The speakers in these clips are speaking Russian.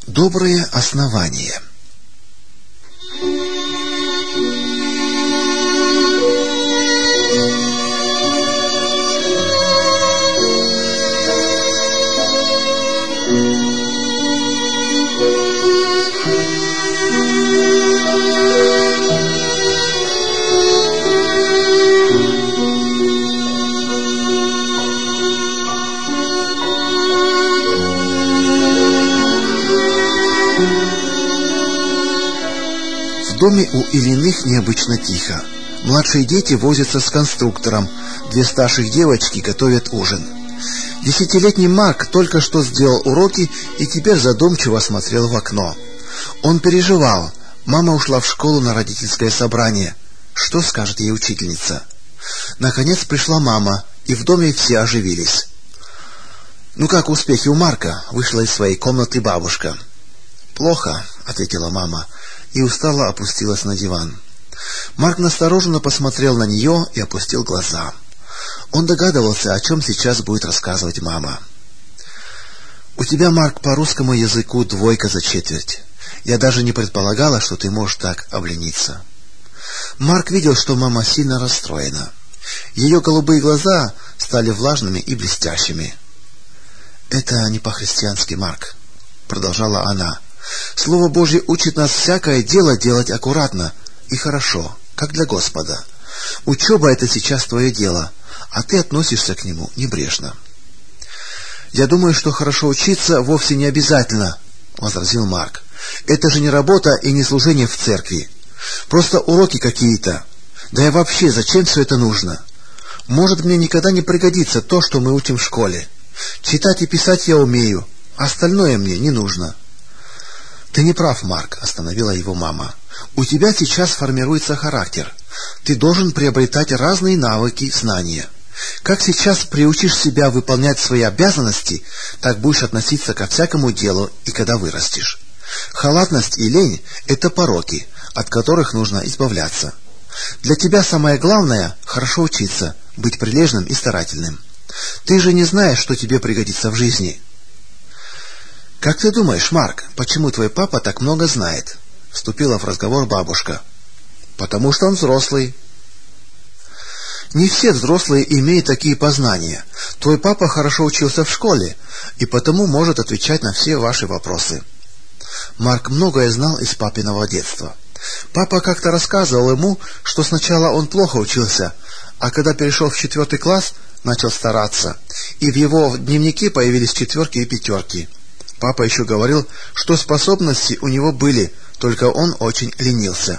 Добрые основания. В доме у Ильиных необычно тихо. Младшие дети возятся с конструктором, две старших девочки готовят ужин. 10-летний Марк только что сделал уроки и теперь задумчиво смотрел в окно. Он переживал. Мама ушла в школу на родительское собрание. Что скажет ей учительница? Наконец пришла мама, и в доме все оживились. «Ну как успехи у Марка?» — вышла из своей комнаты бабушка. «Плохо», — ответила мама, и устало опустилась на диван. Марк настороженно посмотрел на нее и опустил глаза. Он догадывался, о чем сейчас будет рассказывать мама. «У тебя, Марк, по русскому языку 2 за четверть. Я даже не предполагала, что ты можешь так облениться». Марк видел, что мама сильно расстроена. Ее голубые глаза стали влажными и блестящими. «Это не по-христиански, Марк», — продолжала она. «Слово Божье учит нас всякое дело делать аккуратно и хорошо, как для Господа. Учеба — это сейчас твое дело, а ты относишься к нему небрежно». «Я думаю, что хорошо учиться вовсе не обязательно», — возразил Марк. «Это же не работа и не служение в церкви. Просто уроки какие-то. Да и вообще, зачем все это нужно? Может, мне никогда не пригодится то, что мы учим в школе. Читать и писать я умею, остальное мне не нужно». «Ты не прав, Марк», — остановила его мама. «У тебя сейчас формируется характер. Ты должен приобретать разные навыки, знания. Как сейчас приучишь себя выполнять свои обязанности, так будешь относиться ко всякому делу и когда вырастешь. Халатность и лень — это пороки, от которых нужно избавляться. Для тебя самое главное — хорошо учиться, быть прилежным и старательным. Ты же не знаешь, что тебе пригодится в жизни». «Как ты думаешь, Марк, почему твой папа так много знает?» — вступила в разговор бабушка. «Потому что он взрослый». «Не все взрослые имеют такие познания. Твой папа хорошо учился в школе, и потому может отвечать на все ваши вопросы». Марк многое знал из папиного детства. Папа как-то рассказывал ему, что сначала он плохо учился, а когда перешел в 4 класс, начал стараться, и в его дневнике появились 4 и 5. Папа еще говорил, что способности у него были, только он очень ленился.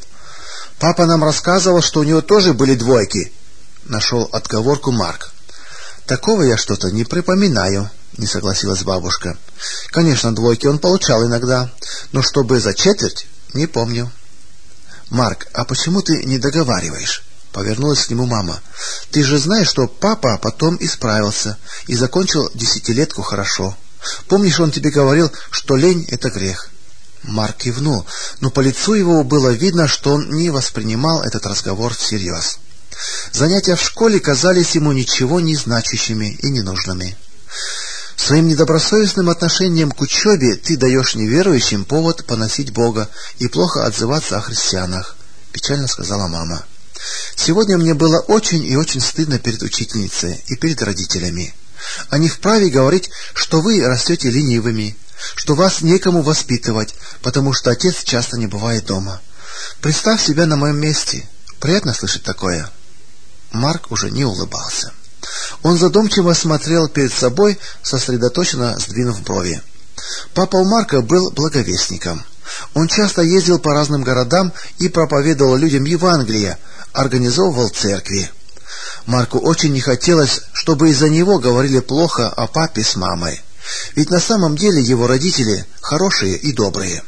«Папа нам рассказывал, что у него тоже были 2, нашел отговорку Марк. «Такого я что-то не припоминаю», — не согласилась бабушка. «Конечно, 2 он получал иногда, но чтобы за четверть — не помню». «Марк, а почему ты не договариваешь?» — повернулась к нему мама. «Ты же знаешь, что папа потом исправился и закончил 10-летку хорошо. Помнишь, он тебе говорил, что лень — это грех?» Марк кивнул, но по лицу его было видно, что он не воспринимал этот разговор всерьез. Занятия в школе казались ему ничего не значащими и ненужными. «Своим недобросовестным отношением к учебе ты даешь неверующим повод поносить Бога и плохо отзываться о христианах», — печально сказала мама. «Сегодня мне было очень и очень стыдно перед учительницей и перед родителями. Они вправе говорить, что вы растете ленивыми, что вас некому воспитывать, потому что отец часто не бывает дома. Представь себя на моем месте. Приятно слышать такое». Марк уже не улыбался. Он задумчиво смотрел перед собой, сосредоточенно сдвинув брови. Папа у Марка был благовестником. Он часто ездил по разным городам и проповедовал людям Евангелие, организовывал церкви. Марку очень не хотелось, чтобы из-за него говорили плохо о папе с мамой. Ведь на самом деле его родители хорошие и добрые.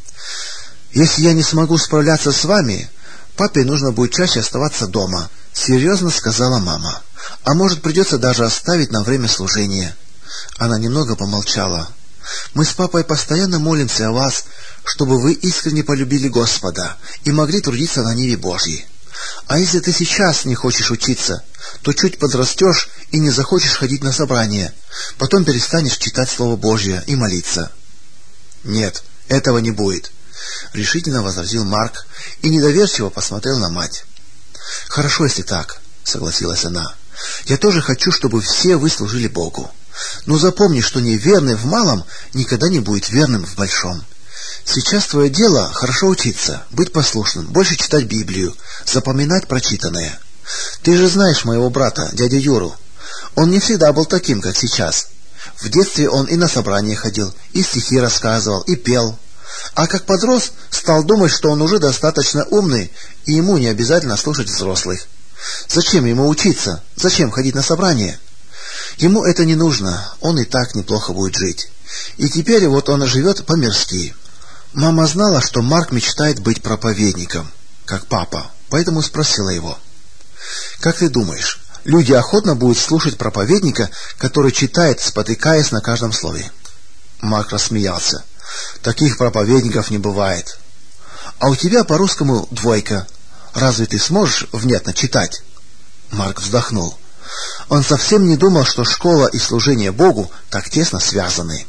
«Если я не смогу справляться с вами, папе нужно будет чаще оставаться дома», — серьезно сказала мама. «А может, придется даже оставить на время служения». Она немного помолчала. «Мы с папой постоянно молимся о вас, чтобы вы искренне полюбили Господа и могли трудиться на ниве Божьей. А если ты сейчас не хочешь учиться, то чуть подрастешь и не захочешь ходить на собрания, потом перестанешь читать Слово Божье и молиться». «Нет, этого не будет», — решительно возразил Марк и недоверчиво посмотрел на мать. «Хорошо, если так», — согласилась она. «Я тоже хочу, чтобы все вы служили Богу. Но запомни, что неверный в малом никогда не будет верным в большом. Сейчас твое дело хорошо учиться, быть послушным, больше читать Библию, запоминать прочитанное. Ты же знаешь моего брата, дядю Юру. Он не всегда был таким, как сейчас. В детстве он и на собрания ходил, и стихи рассказывал, и пел. А как подрос, стал думать, что он уже достаточно умный, и ему не обязательно слушать взрослых. Зачем ему учиться? Зачем ходить на собрания? Ему это не нужно, он и так неплохо будет жить. И теперь вот он живет по-мирски». Мама знала, что Марк мечтает быть проповедником, как папа, поэтому спросила его: «Как ты думаешь, люди охотно будут слушать проповедника, который читает, спотыкаясь на каждом слове?» Марк рассмеялся. «Таких проповедников не бывает. А у тебя по-русскому 2. Разве ты сможешь внятно читать?» Марк вздохнул. Он совсем не думал, что школа и служение Богу так тесно связаны.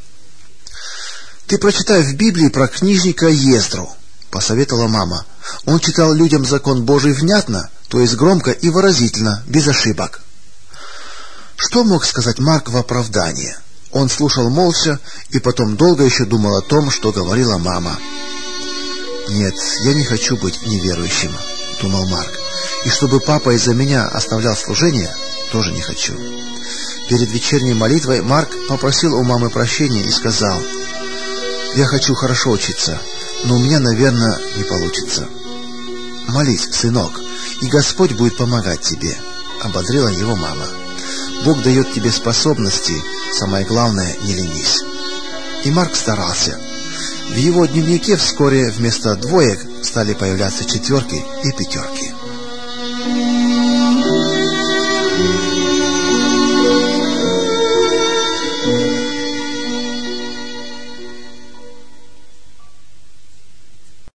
«Ты прочитай в Библии про книжника Ездру», — посоветовала мама. «Он читал людям закон Божий внятно, то есть громко и выразительно, без ошибок». Что мог сказать Марк в оправдание? Он слушал молча и потом долго еще думал о том, что говорила мама. «Нет, я не хочу быть неверующим», — думал Марк. «И чтобы папа из-за меня оставлял служение, тоже не хочу». Перед вечерней молитвой Марк попросил у мамы прощения и сказал: «Я хочу хорошо учиться, но у меня, наверное, не получится». «Молись, сынок, и Господь будет помогать тебе», — ободрила его мама. «Бог дает тебе способности, самое главное, не ленись». И Марк старался. В его дневнике вскоре вместо 2 стали появляться 4 и 5.